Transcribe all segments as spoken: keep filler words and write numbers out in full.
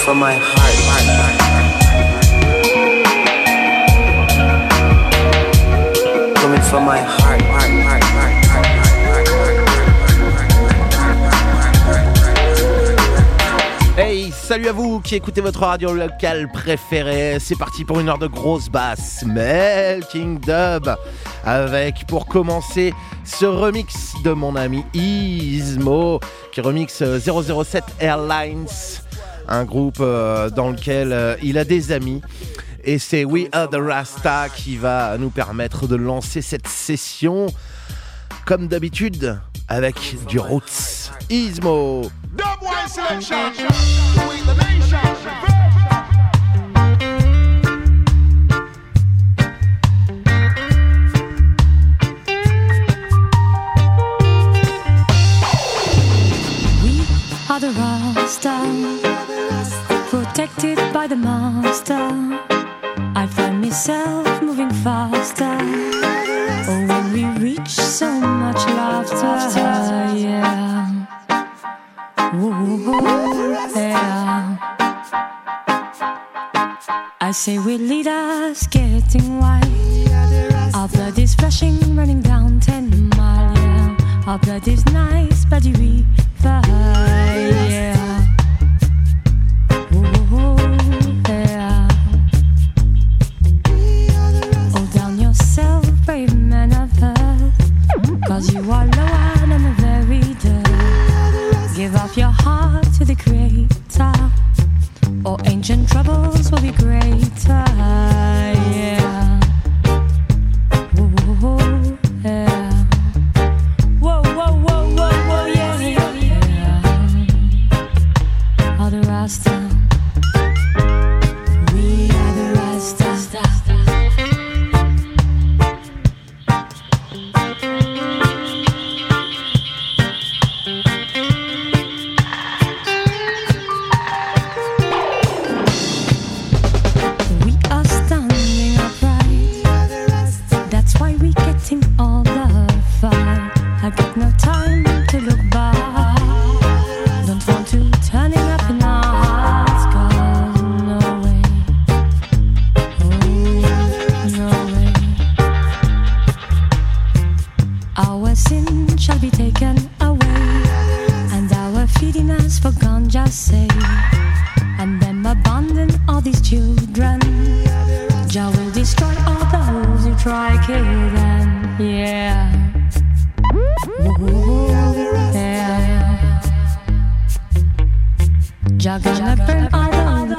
from my heart. Coming from my heart. Hey, salut à vous qui écoutez votre radio locale préférée. C'est parti pour une heure de grosse basse Melting Dub, avec pour commencer ce remix de mon ami Ismo qui remixe zéro zéro sept Airlines, un groupe euh, dans lequel euh, il a des amis. Et c'est We Are The Rasta qui va nous permettre de lancer cette session comme d'habitude avec du roots. Ismo. Dubwise selection, we the nation. We are the Rasta, protected by the master. I find myself moving faster. Oh, when we reach so much laughter, yeah. Ooh, yeah. I say we're leaders getting wild. Our blood is rushing, running down ten mile, yeah. Our blood is nice, bloody river, yeah. Ooh, yeah. Hold down yourself, brave man of earth, 'cause you are lower than the very dirt. Give up your heart to the Creator, or ancient troubles will be greater, yeah. Whoa, yeah. Whoa, whoa, whoa, whoa, whoa, yeah, yeah. All the Rasta, we are the Rasta. I got no time to look back. Don't want to turning up in our hearts, 'cause no way, oh, no way. Our sin shall be taken away, and our feeding us for ganja say, and then abandon all these children. Jah will destroy all those who try kill them, yeah. Ooh, yeah. Jah gonna burn all the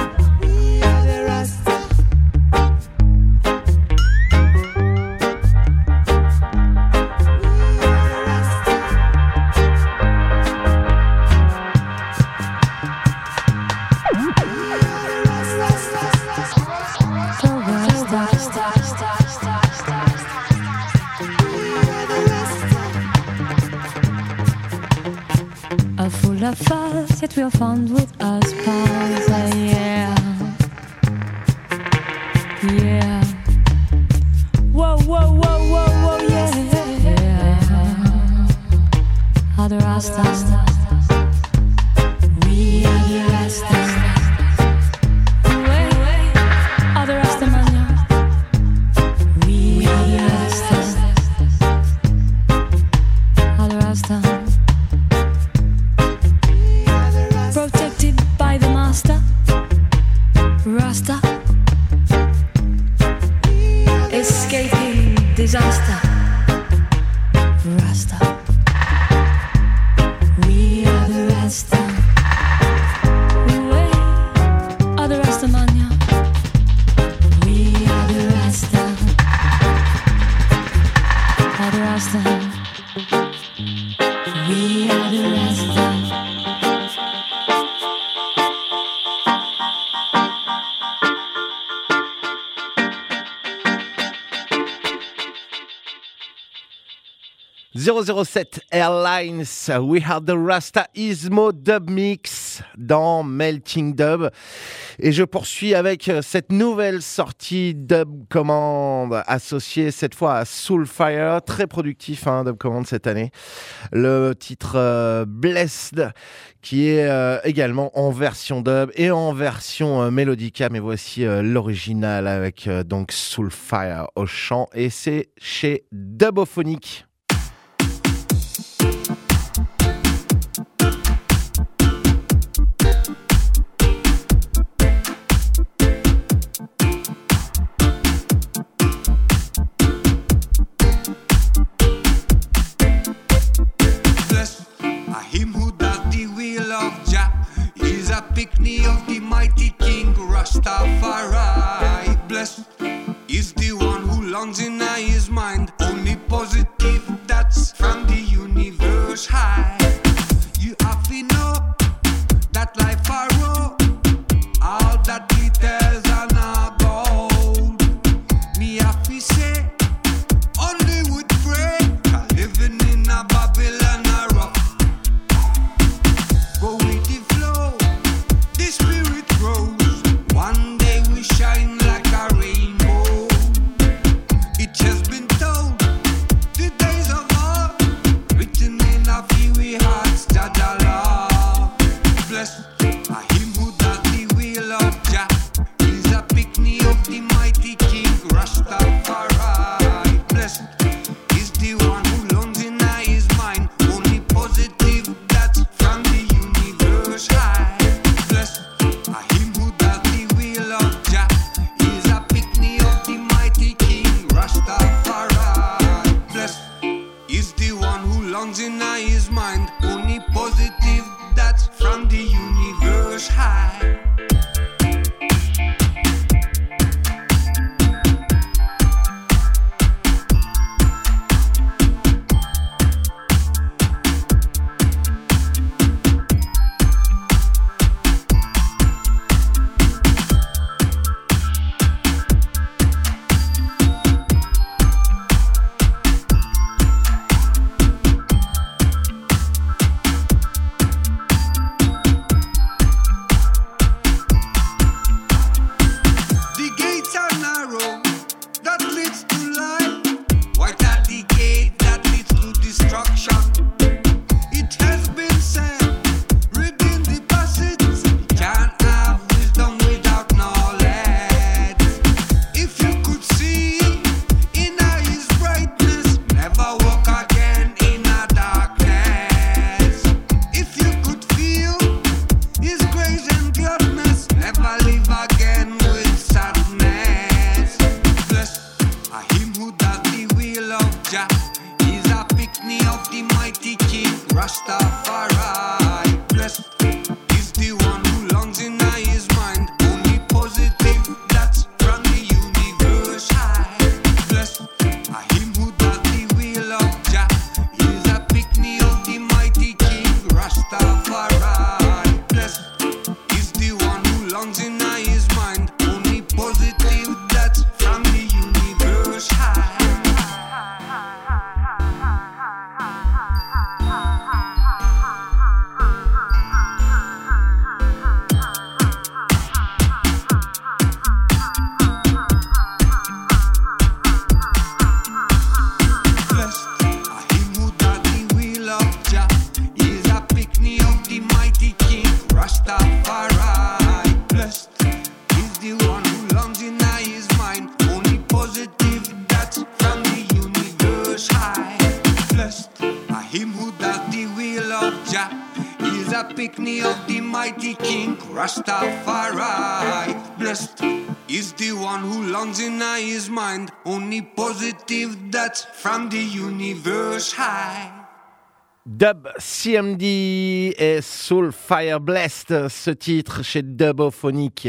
full of us, yet we're found with us pals, uh, yeah, yeah. Whoa, whoa, whoa, whoa, whoa, yeah, yeah. All the Rastas, we are the Rastas. All the Rastamania, we are the Rastas. All the Rastas. Protected by the master, Rasta, escaping disaster, Rasta, we are the Rasta, we are the Rastamania, we are the Rasta, are the Rasta, we are the Rasta. zéro zéro sept Airlines, We Are The Rasta, Ismo Dub Mix dans Melting Dub. Et je poursuis avec cette nouvelle sortie Dub Command associée cette fois à Soulfire, très productif hein, Dub Command cette année. Le titre euh, Blessed qui est euh, également en version dub et en version euh, mélodica, mais voici euh, l'original avec euh, donc Soulfire au chant et c'est chez Dubophonic. Pickney of the mighty King Rastafari. Blessed is the one who lands in his mind. Only positive, that's from the universe high. You have to know that life are raw. All that glitters are not gold. Me have to say, only would pray. Living in a Babylon a rock. Go with the flow. The spirit grows. One day we shine like a rainbow. It has been told, the days of old, written in our few hearts, Jadala. Blessed are him who does the will of Jah. He's a pickney of the mighty King Rastafari. Blessed is the one who learns in his mind. Only positive, that's from the universe high. Blessed are him who does the will of Jah. He's a pickney of the mighty King Rastafari. Blessed is the one who learns in his mind. Only positive, that's from the universe high. The gates are narrow, that leads to life. White are the gate that leads to destruction. It has been said, reading the passage, you can't have wisdom without knowledge. If you could see in his brightness, never walk again in a darkness. If you could feel his grace and gladness, never live again with sadness. Blessed are him who does the will of Jah. He's a pickney of the mighty King Rastafari. Blessed is the one who longs in his mind. Only positive, that's from the universe high. Blessed are him who does the will of Jah. He's a pickney of the mighty King Rastafari. Blessed is the one who longs in his mind. Only positive, that's from the universe high. Blessed are him who does the will of Jah. He's a pickney of the mighty King Rastafari. Blessed is the one who longs in his mind. Only positive, that's from the universe high. Blessed are him who does the will of Jah. He's a pickney of the mighty King Rastafari. Blessed is the one who longs in his mind. Only positive, that's from the universe high. Dub C M D et Soulfire Blessed, ce titre chez Dubophonic.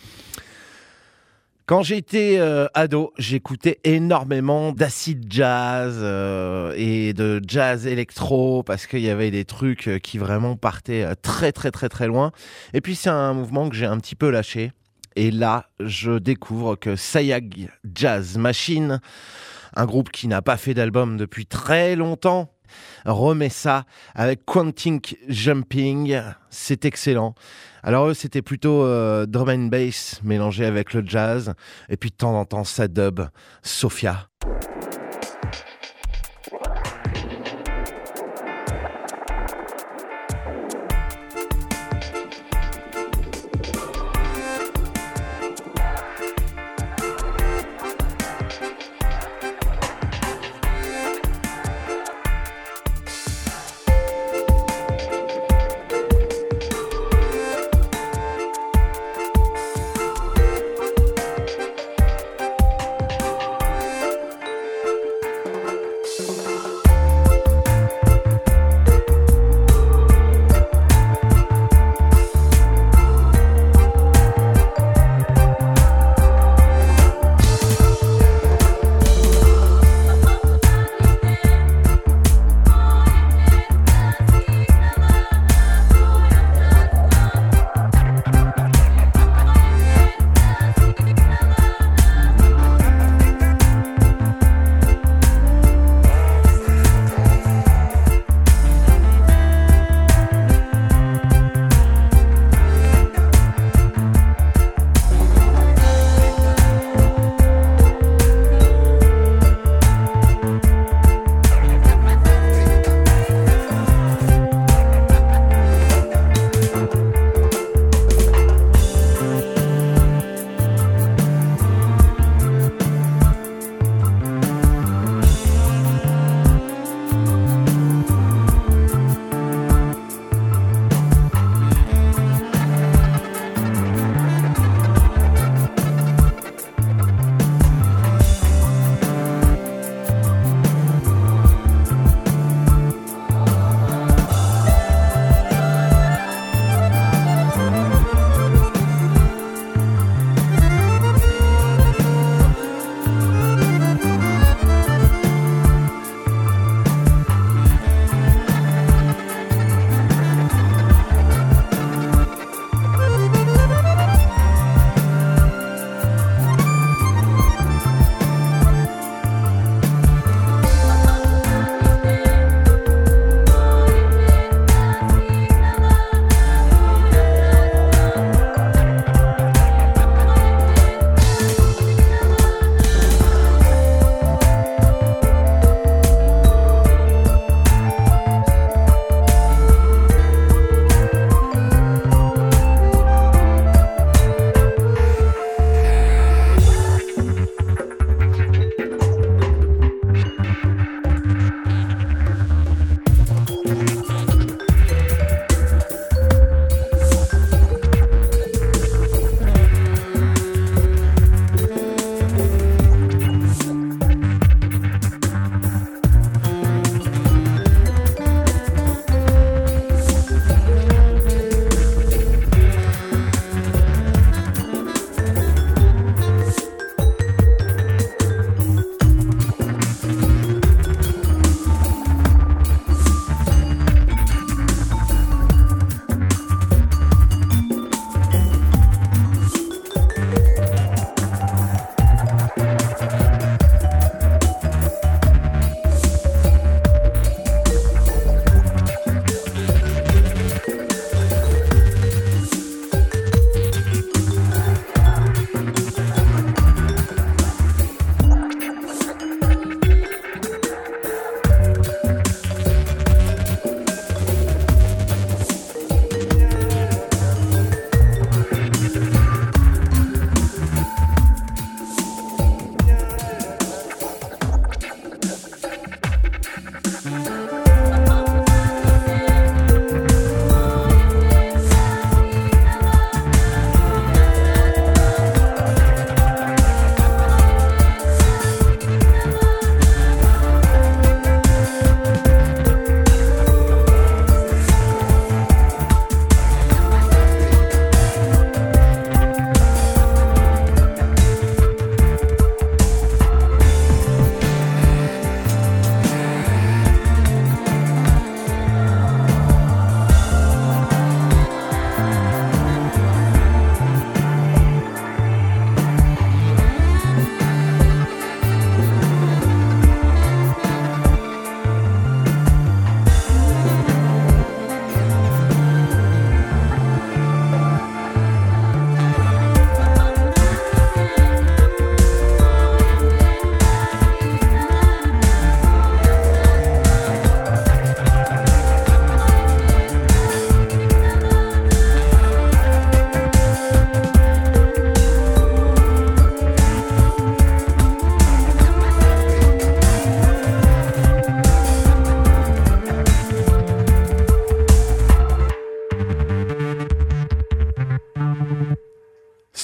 Quand j'étais euh, ado, j'écoutais énormément d'acid jazz euh, et de jazz électro parce qu'il y avait des trucs euh, qui vraiment partaient euh, très très très très loin. Et puis c'est un mouvement que j'ai un petit peu lâché. Et là, je découvre que Sayag Jazz Machine, un groupe qui n'a pas fait d'album depuis très longtemps, remet ça avec Quantic Jumping. C'est excellent. Alors eux, c'était plutôt euh, drum and bass mélangé avec le jazz. Et puis de temps en temps, ça dub. Sophia.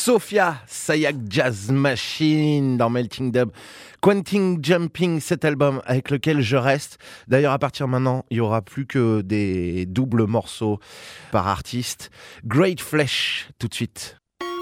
Sophia Sayak Jazz Machine dans Melting Dub. Quantum Jumping, cet album avec lequel je reste. D'ailleurs, à partir de maintenant, il n'y aura plus que des doubles morceaux par artiste. Great Flesh, tout de suite.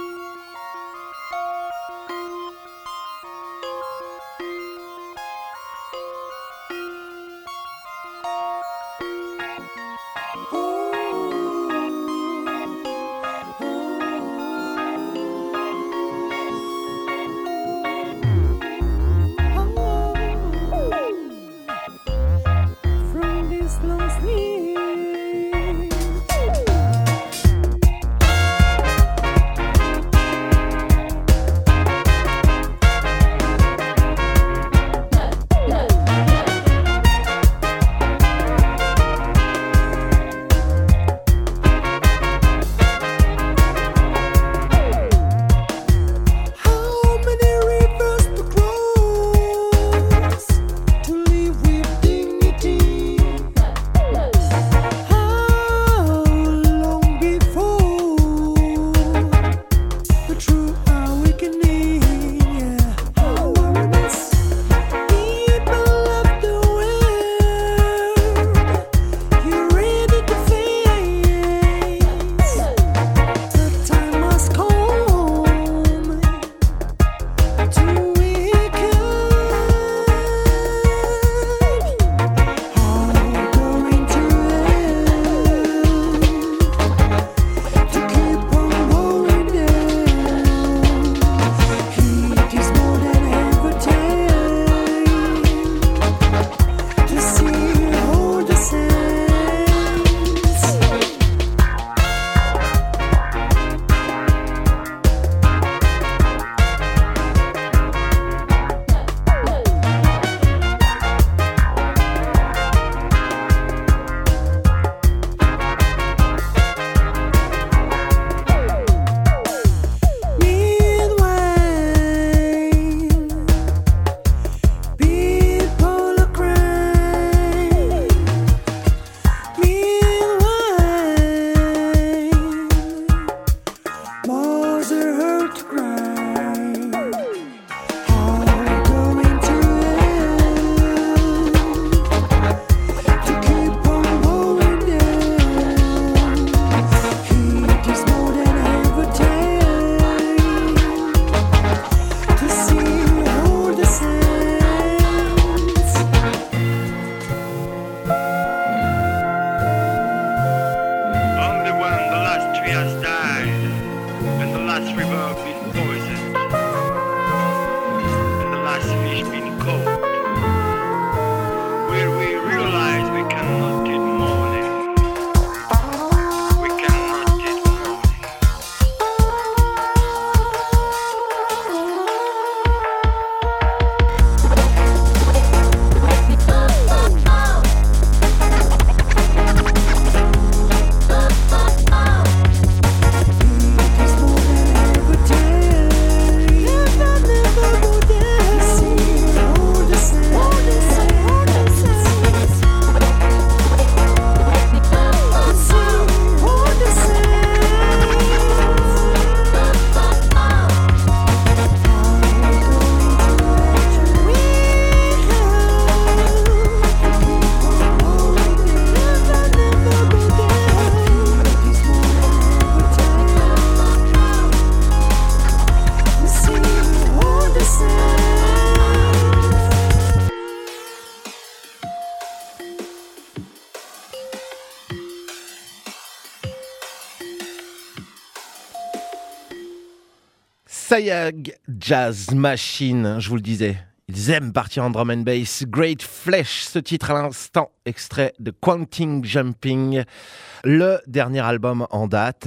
Sayag Jazz Machine, je vous le disais, ils aiment partir en drum and bass. Great Flesh, ce titre à l'instant, extrait de Quantum Jumping, le dernier album en date.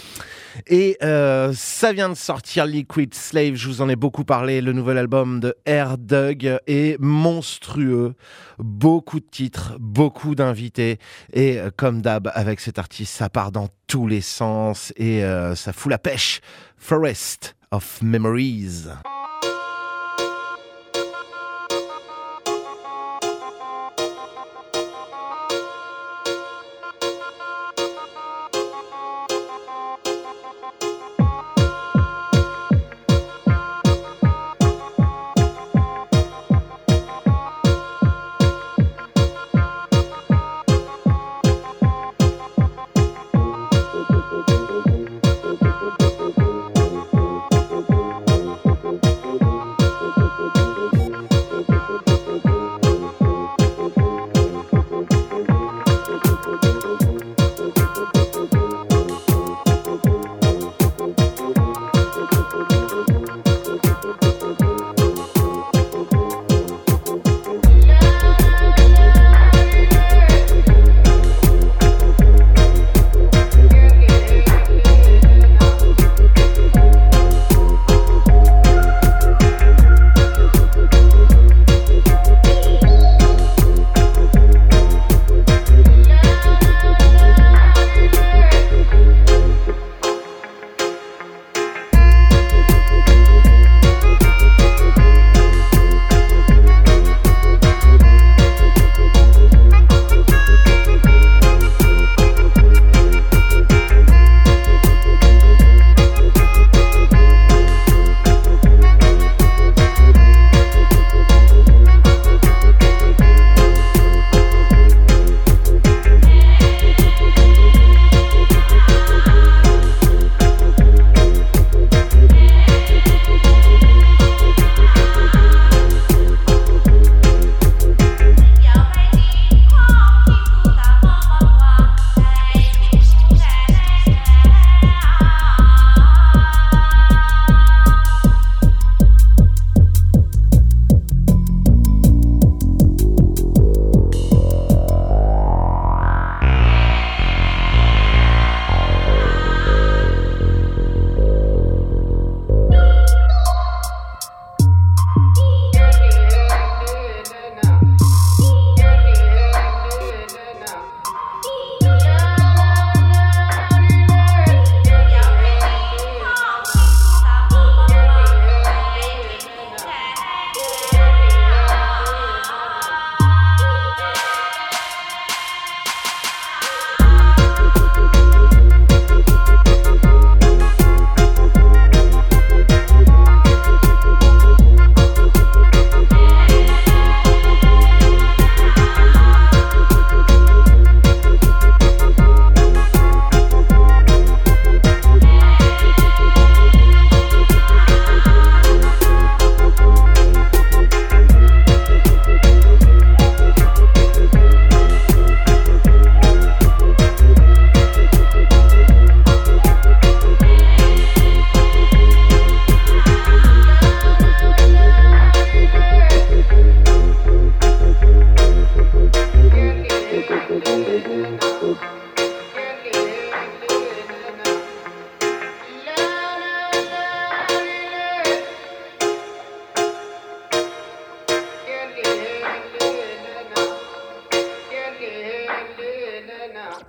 Et euh, ça vient de sortir, Liquid Slave, je vous en ai beaucoup parlé, le nouvel album de Air Dug est monstrueux, beaucoup de titres, beaucoup d'invités, et euh, comme d'hab avec cet artiste, ça part dans tous les sens et euh, ça fout la pêche. Forest of Memories.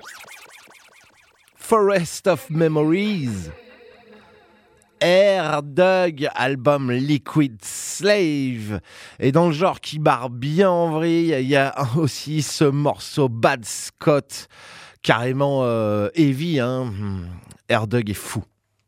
Forest of Memories. Air Dug, album Liquid Slave. Et dans le genre qui barre bien en vrille, il y a aussi ce morceau Bad Scott, carrément euh, heavy. Hein. Air Dug est fou.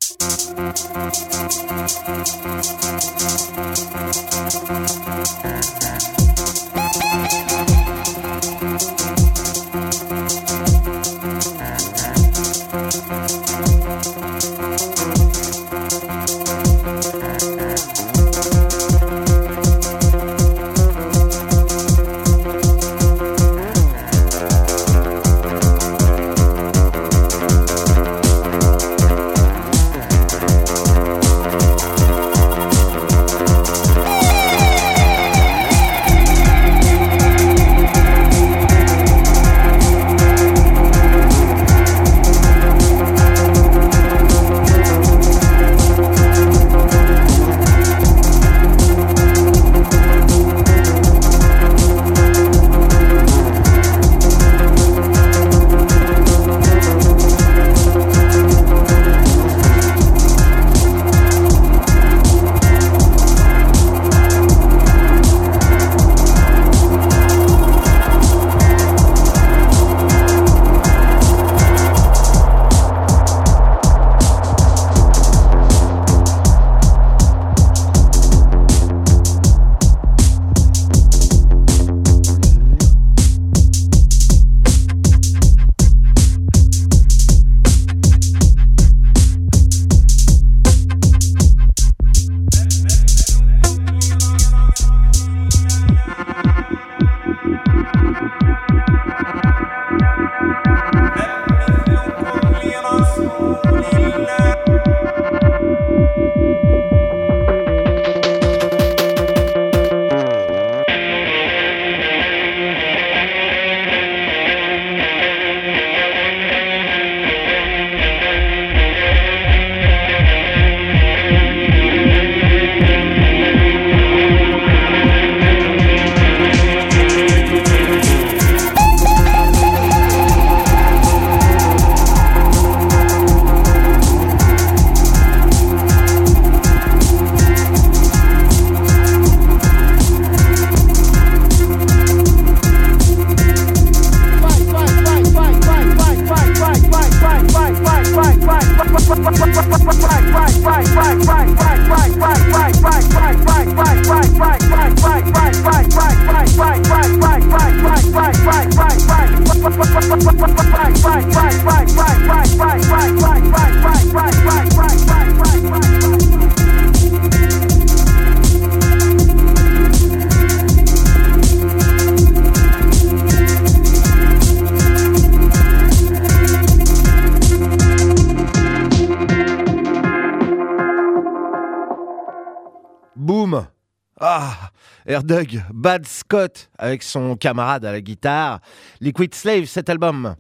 Boom. Ah, Air Dug, Bad Scott avec son camarade à la guitare. Liquid Slave, cet album.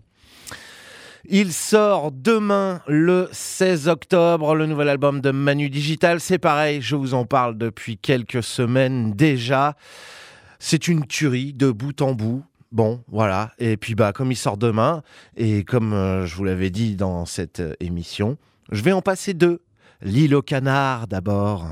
Il sort demain le seize octobre, le nouvel album de Manu Digital. C'est pareil, je vous en parle depuis quelques semaines déjà. C'est une tuerie de bout en bout. Bon, voilà. Et puis, bah, comme il sort demain, et comme euh, je vous l'avais dit dans cette euh, émission, je vais en passer deux. L'île au canard d'abord.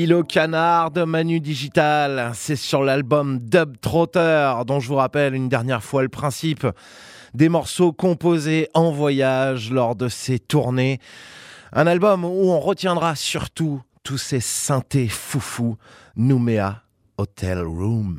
M C, le canard de Manu Digital. C'est sur l'album Dub Trotter, dont je vous rappelle une dernière fois le principe. Des morceaux composés en voyage lors de ses tournées. Un album où on retiendra surtout tous ces synthés foufous. Nouméa Hotel Room.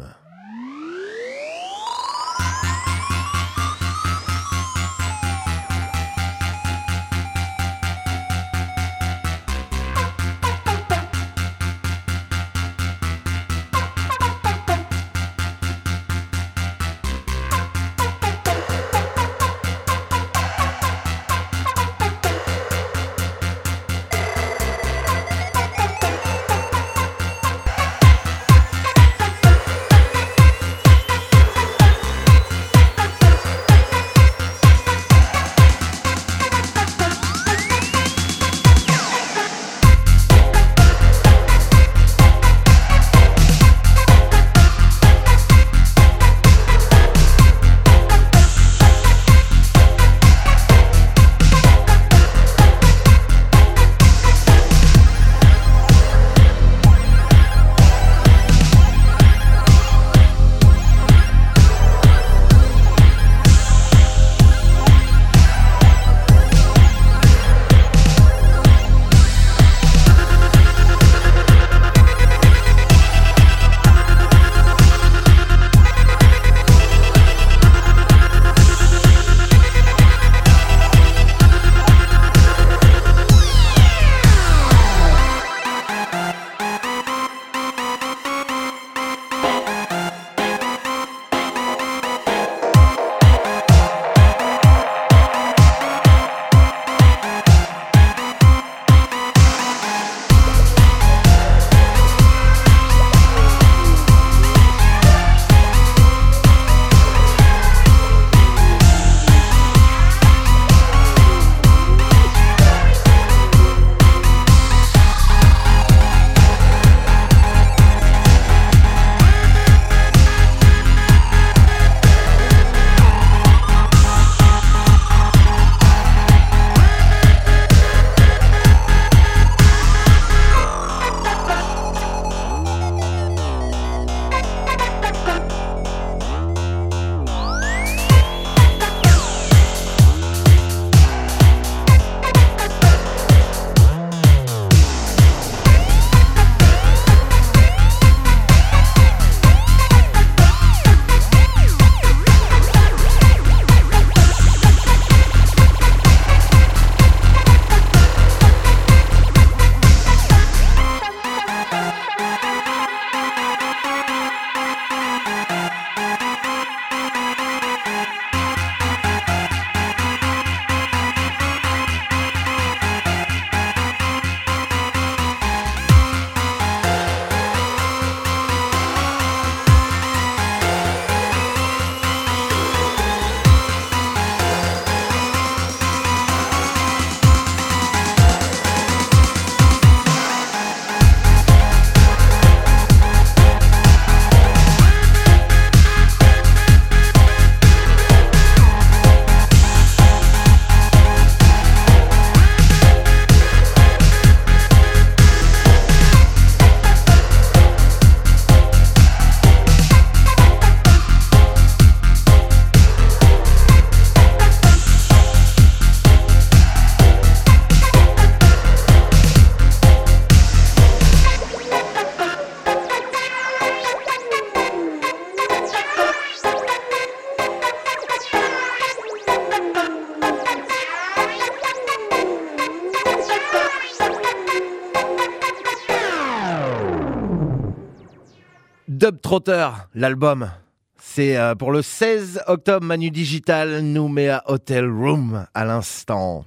Dub Trotter, l'album. C'est euh, pour le seize octobre, Manu Digital, Nouméa Hotel Room à l'instant.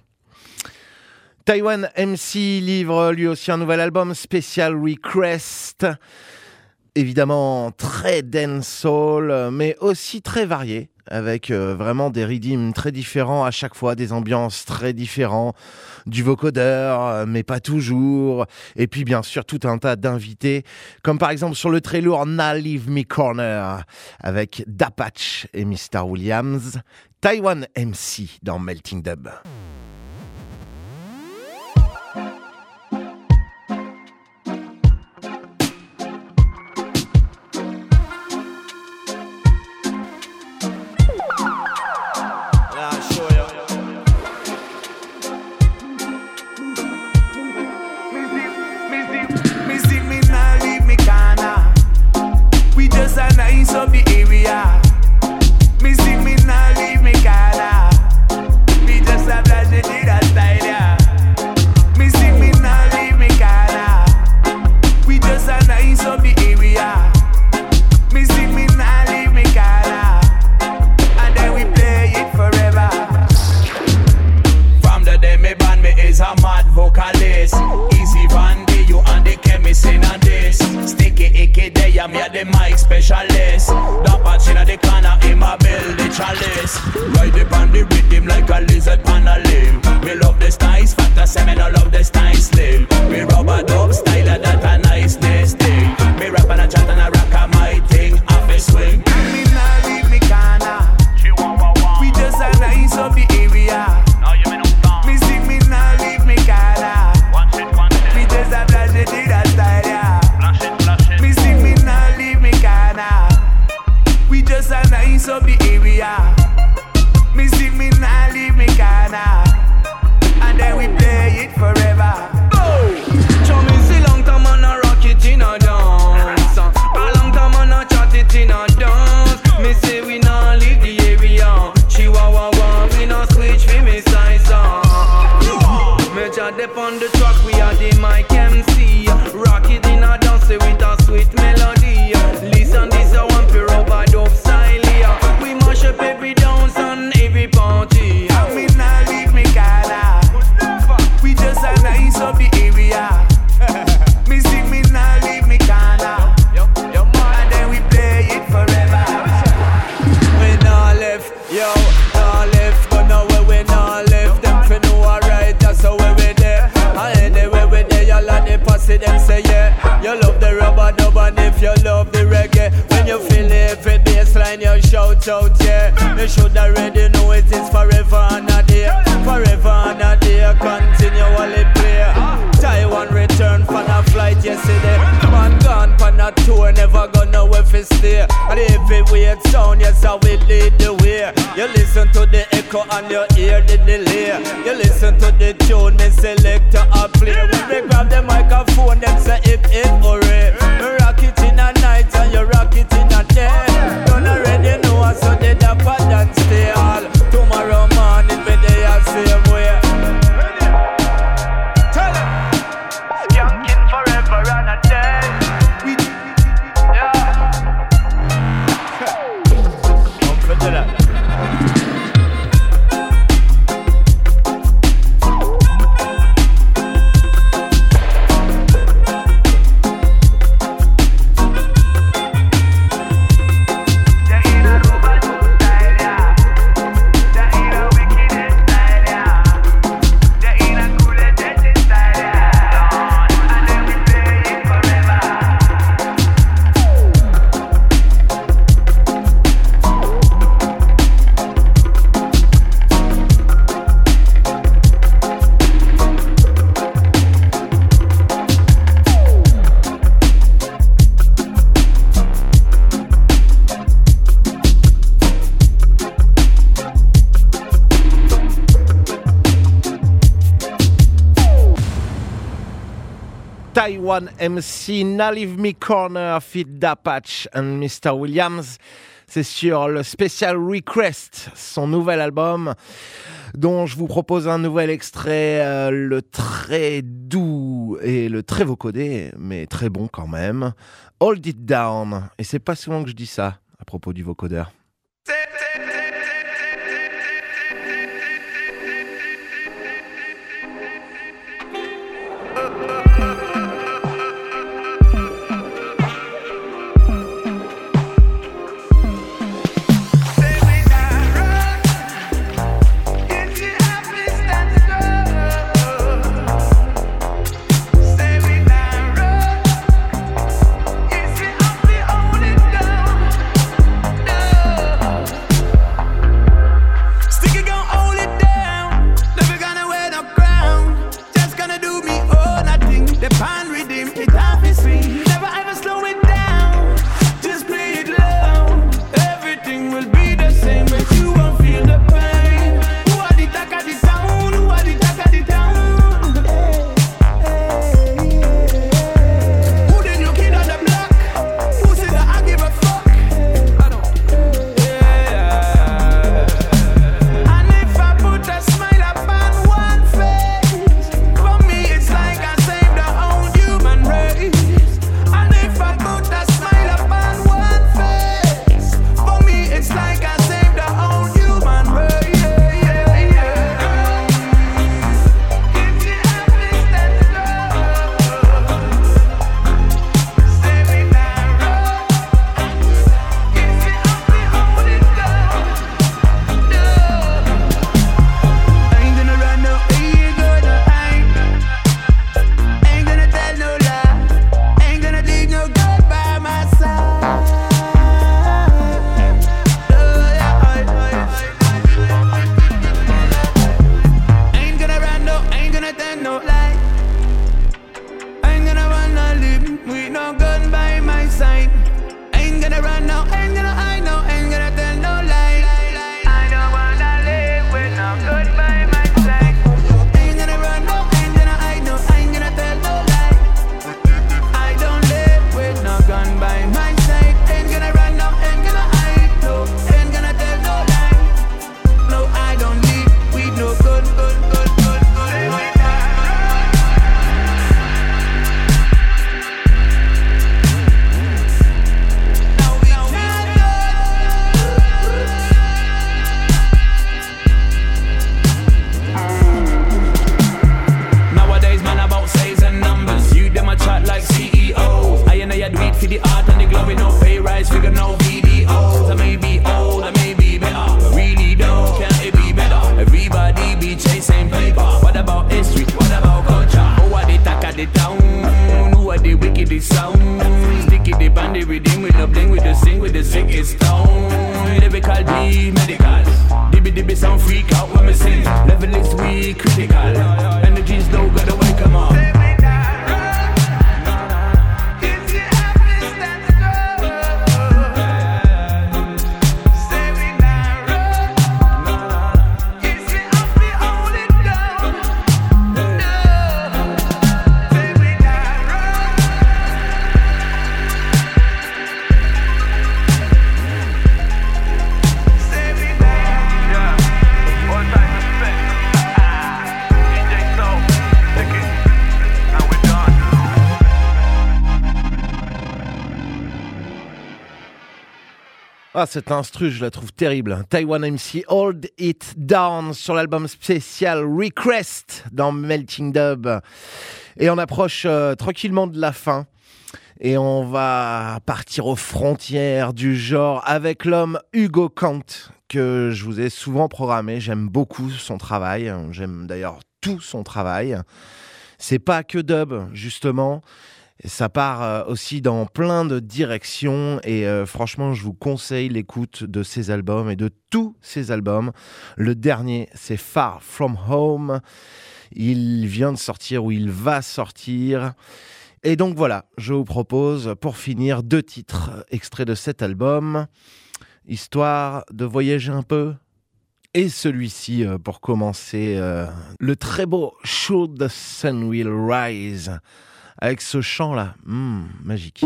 Taiwan M C livre lui aussi un nouvel album, Special Request. Évidemment très dancehall, mais aussi très varié, avec euh, vraiment des rythmes très différents à chaque fois, des ambiances très différentes, du vocodeur, mais pas toujours, et puis bien sûr tout un tas d'invités, comme par exemple sur le très lourd Now Leave Me Corner, avec Dapatch et mister Williams. Taiwan M C dans Melting Dub. lace. Ride up on the rhythm like a lizard on a limb. Me love the styles, fat as me no love the style slim. Me rubber dub style that a niceness thing. Me rap and a chat and a rock a my thing. Off a swing. Me nah leave me corner. We just a nice up the area. Me sing me nah leave me corner. We just a flash it in a style, yeah. Me sing me nah leave me corner. We just a nice up the area. Me sing me nah leave me corner. And then we play it forever. Oh, show me see long time on a rock it in a dance. A long time on a chat it in a dance. Me say we nah leave the area. Chihuahua we nah switch for me size on. Me chat dep on the track we are the mic M C. Rock it in a dance with a sweet melody. Listen this a one for rubber dub style. We mash up every dance and every party. I mean nah leave me corner. We just a nice up the area. Me sing me nah leave me corner. And then we play it forever. We nah left, yo, nah left. But now we nah left. Them fi know alright, that's how we there. And anyway we there, y'all at the posse, them say yeah. You love the rubber dub and if you love the reggae. When you feel it, fit bassline, you shout out, yeah. You should already know it is forever and a day. Forever and a day, continually play. Taiwan return from a flight yesterday. Man gone pan a tour, never gonna where fi stay. And if it weird sound, yes I will lead the way. You listen to the echo and you hear the delay. You listen to the tune, me selector a play. When we grab the microphone, them say hip hip hooray. We rock it in a night and you rock it in a day. Don't already know so they dapper than stay all. Tomorrow morning we they are same way. Tell them, skanking forever and a day. We, yeah. Come for that. Taiwan M C, Now Leave Me Corner, feat Dapatch and mister Williams. C'est sur le Special Request, son nouvel album, dont je vous propose un nouvel extrait, euh, le très doux et le très vocodé, mais très bon quand même, Hold It Down. Et c'est pas souvent que je dis ça à propos du vocodeur. Yes, we have to hold it down. down. Who are the wickedest sound? Sticky the band, the rhythm with the bling, with the sing, with the sickest tone. Lyrical be medical. Dibby dibby sound freak out when we sing. Level is we critical. Energy's low, gotta wake 'em up. Ah, cette instru, je la trouve terrible. Taiwan M C, Hold It Down, sur l'album spécial Request dans Melting Dub. Et on approche euh, tranquillement de la fin. Et on va partir aux frontières du genre avec l'homme Hugo Kant, que je vous ai souvent programmé. J'aime beaucoup son travail. J'aime d'ailleurs tout son travail. C'est pas que dub, justement. Ça part aussi dans plein de directions et euh, franchement, je vous conseille l'écoute de ces albums et de tous ces albums. Le dernier, c'est Far From Home. Il vient de sortir ou il va sortir. Et donc voilà, je vous propose pour finir deux titres extraits de cet album, histoire de voyager un peu. Et celui-ci, euh, pour commencer, euh, le très beau Should the Sun Will Rise. Avec ce chant-là, mmh, magique.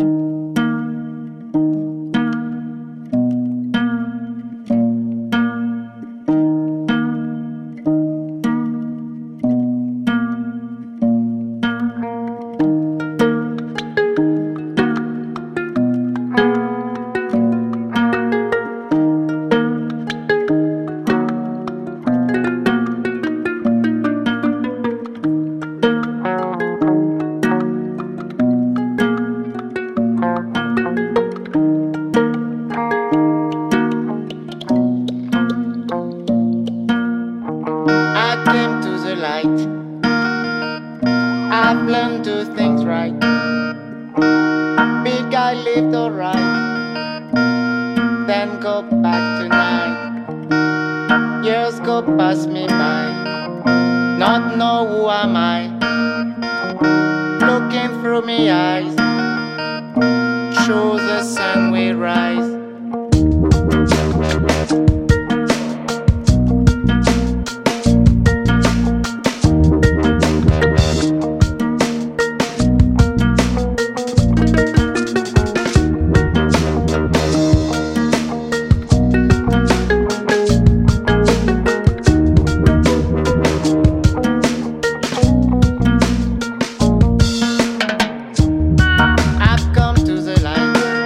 I've come to the light.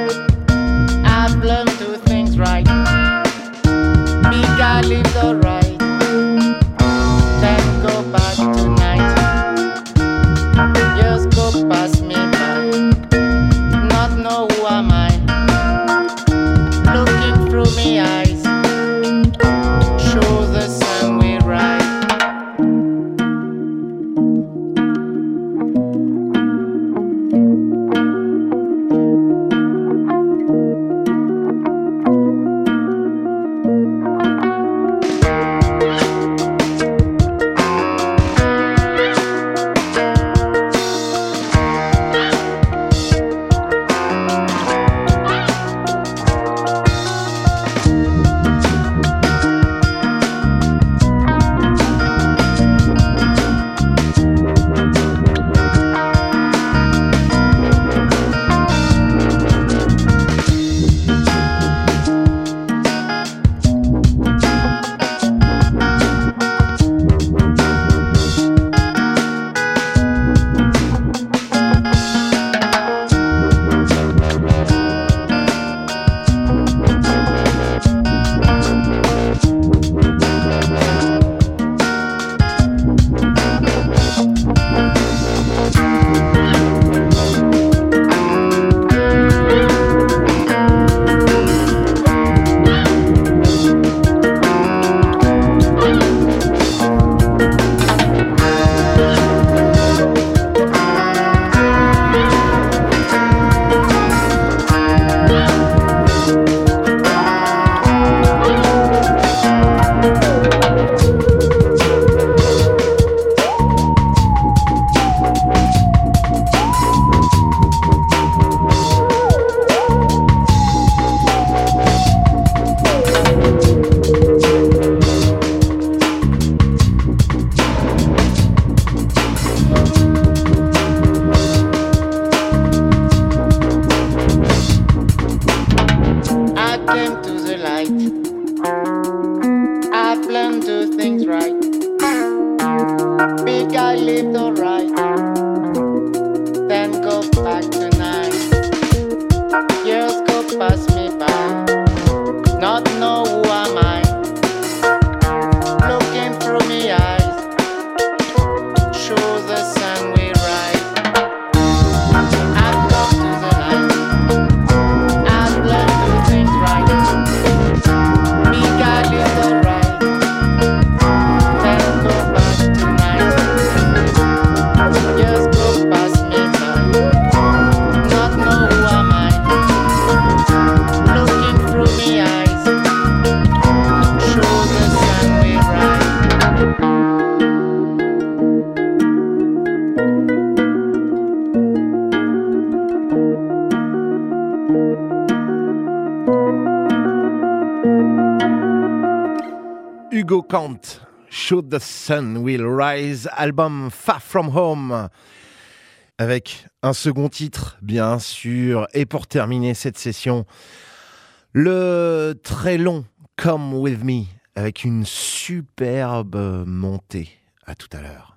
Hugo Kant, Shoot the Sun Will Rise, album Far From Home, avec un second titre, bien sûr. Et pour terminer cette session, le très long Come With Me, avec une superbe montée. À tout à l'heure.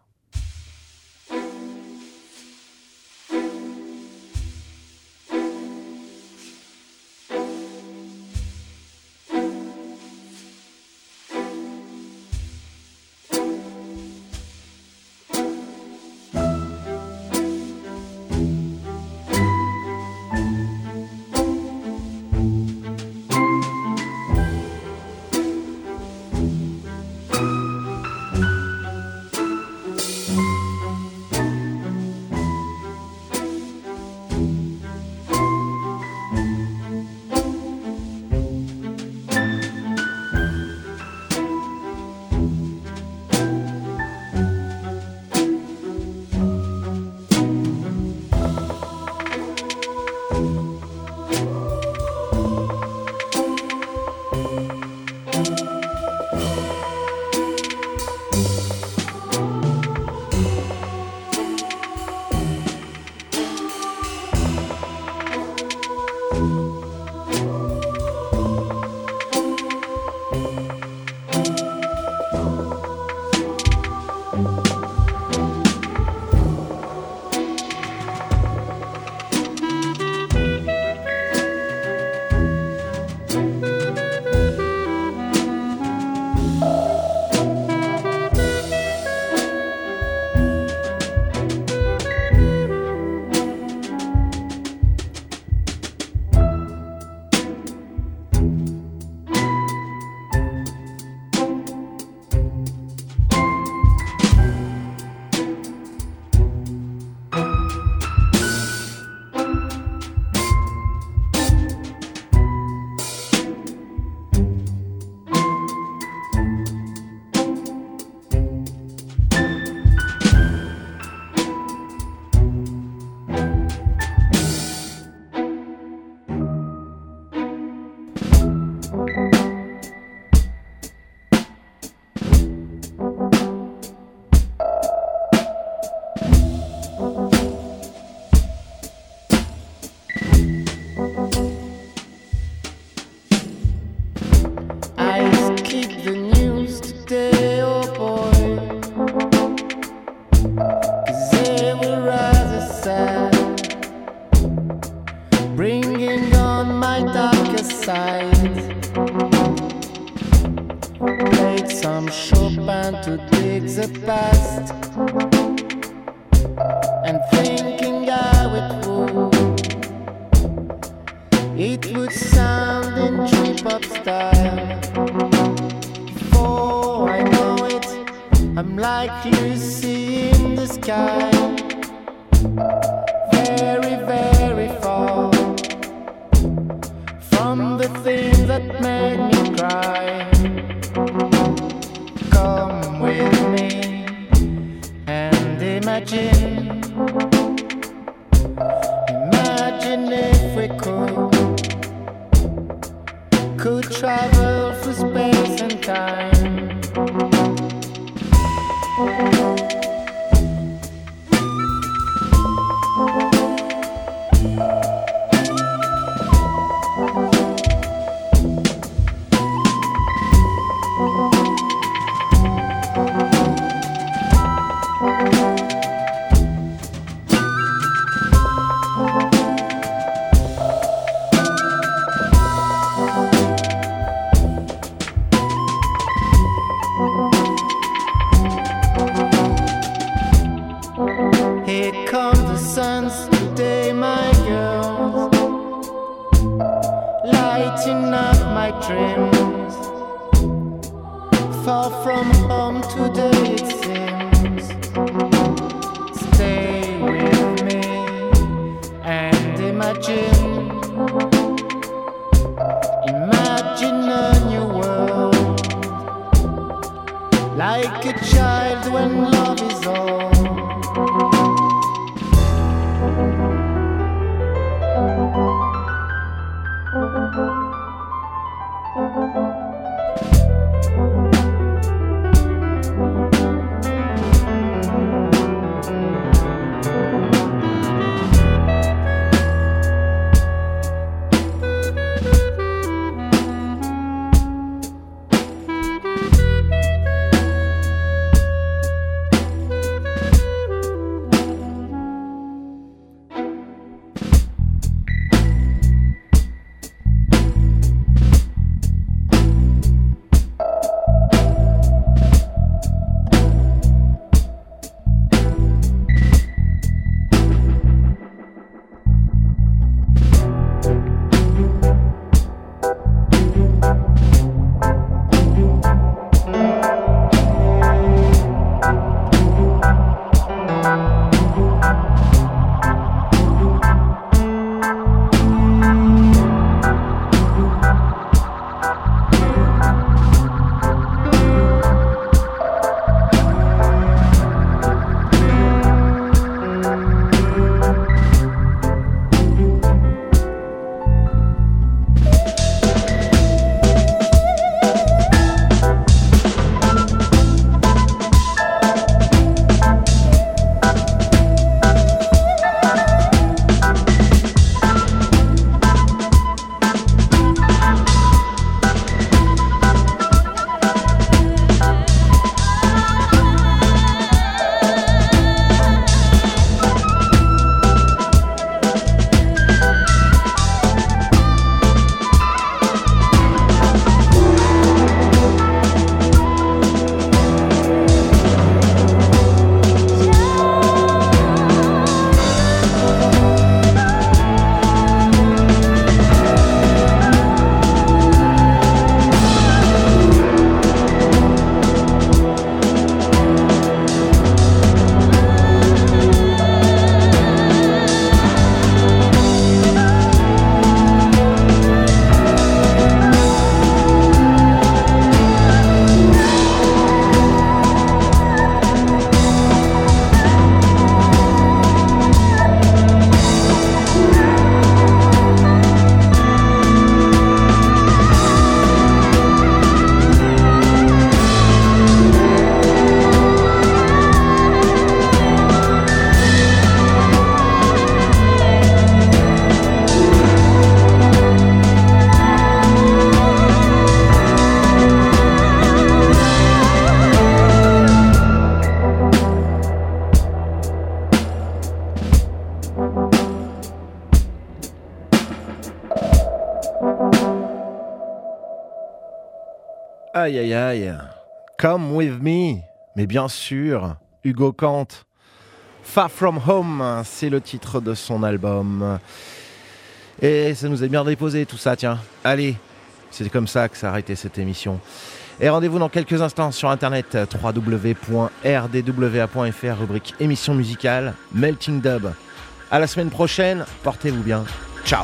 Aïe aïe aïe. Come with me. Mais bien sûr, Hugo Kant. Far From Home, c'est le titre de son album. Et ça nous a bien déposé tout ça, tiens. Allez, c'est comme ça que ça a arrêté cette émission. Et rendez-vous dans quelques instants sur internet w w w point r d w a point f r, rubrique émission musicale, Melting Dub. À la semaine prochaine, portez-vous bien. Ciao.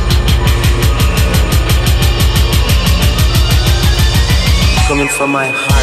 Coming from my heart.